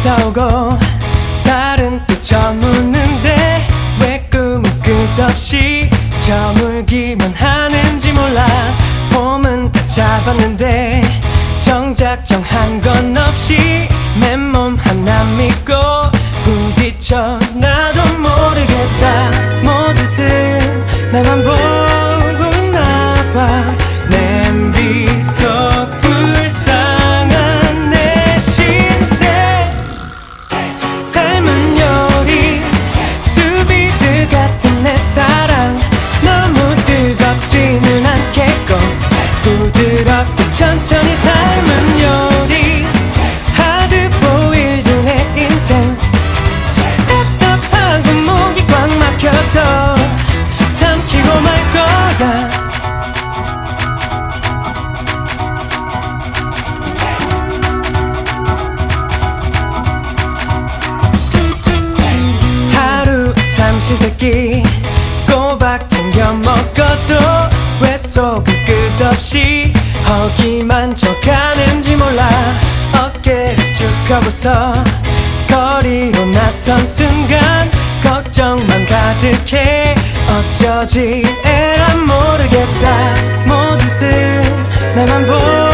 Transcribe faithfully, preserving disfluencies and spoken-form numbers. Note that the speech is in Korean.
싸우고 다른 또 저무는데 왜 꿈은 끝없이 저물기만 하는지 몰라. 봄은 다 잡았는데 정작 정한 건 없이 맨몸 하나 믿고 부딪혀. 나도 모르겠다. 모두들 나만 보고 있나봐. 냄비 속 불쌍한 내 신세. 삶은 요리 수비드 같은 내 사랑. 너무 뜨겁지는 않겠고 부드럽게 천천히. 삶은 요리 하드보일드 내 인생. 답답하고 목이 꽉 막혀도 삼키고 말 거야. 하루 삼시세끼 꼬박 챙겨 먹어도 왜 속은 끝없이 허기만 져가는지 몰라. 어깨를 쭉 펴고서 거리로 나선 순간 걱정만 가득해. 어쩌지 에라 모르겠다. 모두들 나만 보고